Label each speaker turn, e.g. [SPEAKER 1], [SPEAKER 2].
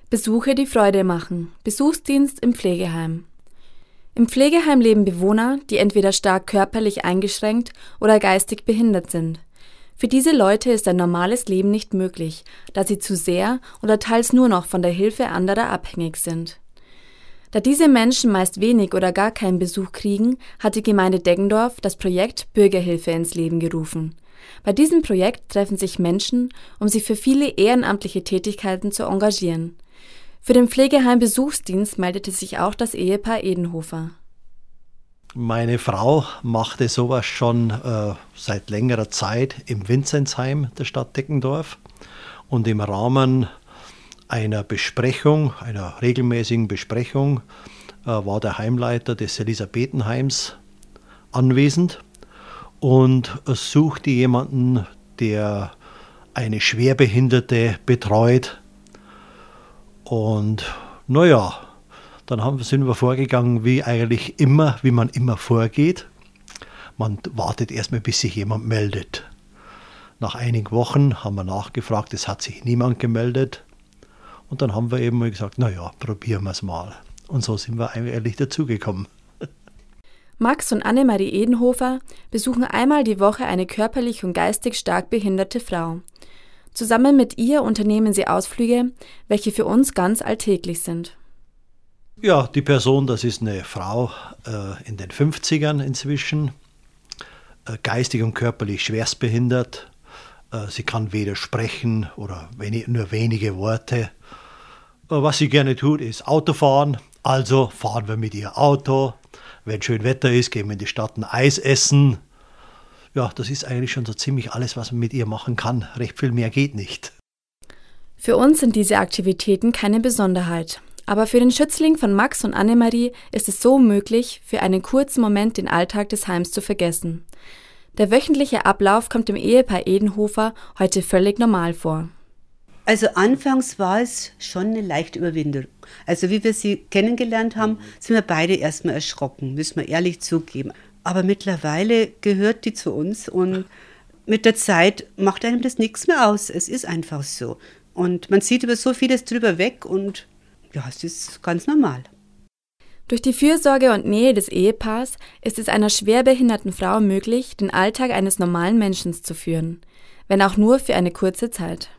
[SPEAKER 1] Besuche, die Freude machen. Besuchsdienst im Pflegeheim. Im Pflegeheim leben Bewohner, die entweder stark körperlich eingeschränkt oder geistig behindert sind. Für diese Leute ist ein normales Leben nicht möglich, da sie zu sehr oder teils nur noch von der Hilfe anderer abhängig sind. Da diese Menschen meist wenig oder gar keinen Besuch kriegen, hat die Gemeinde Deggendorf das Projekt Bürgerhilfe ins Leben gerufen. Bei diesem Projekt treffen sich Menschen, um sich für viele ehrenamtliche Tätigkeiten zu engagieren. Für den Pflegeheim Besuchsdienst meldete sich auch das Ehepaar Edenhofer.
[SPEAKER 2] Meine Frau machte sowas schon seit längerer Zeit im Vinzenzheim der Stadt Deggendorf. Und im Rahmen einer Besprechung, einer regelmäßigen Besprechung, war der Heimleiter des Elisabethenheims anwesend und suchte jemanden, der eine Schwerbehinderte betreut. Und dann sind wir vorgegangen, wie man immer vorgeht. Man wartet erstmal, bis sich jemand meldet. Nach einigen Wochen haben wir nachgefragt, es hat sich niemand gemeldet. Und dann haben wir eben mal gesagt, probieren wir es mal. Und so sind wir eigentlich dazugekommen.
[SPEAKER 1] Max und Annemarie Edenhofer besuchen einmal die Woche eine körperlich und geistig stark behinderte Frau. Zusammen mit ihr unternehmen sie Ausflüge, welche für uns ganz alltäglich sind.
[SPEAKER 2] Ja, die Person, das ist eine Frau in den 50ern inzwischen, geistig und körperlich schwerstbehindert. Sie kann weder sprechen oder nur wenige Worte. Was sie gerne tut, ist Autofahren. Also fahren wir mit ihr Auto. Wenn schön Wetter ist, gehen wir in die Stadt ein Eis essen. Ja, das ist eigentlich schon so ziemlich alles, was man mit ihr machen kann. Recht viel mehr geht nicht.
[SPEAKER 1] Für uns sind diese Aktivitäten keine Besonderheit. Aber für den Schützling von Max und Annemarie ist es so möglich, für einen kurzen Moment den Alltag des Heims zu vergessen. Der wöchentliche Ablauf kommt dem Ehepaar Edenhofer heute völlig normal vor.
[SPEAKER 3] Also anfangs war es schon eine leichte Überwindung. Also wie wir sie kennengelernt haben, sind wir beide erstmal erschrocken, müssen wir ehrlich zugeben. Aber mittlerweile gehört die zu uns und mit der Zeit macht einem das nichts mehr aus. Es ist einfach so. Und man sieht über so vieles drüber weg und ja, es ist ganz normal.
[SPEAKER 1] Durch die Fürsorge und Nähe des Ehepaars ist es einer schwerbehinderten Frau möglich, den Alltag eines normalen Menschen zu führen, wenn auch nur für eine kurze Zeit.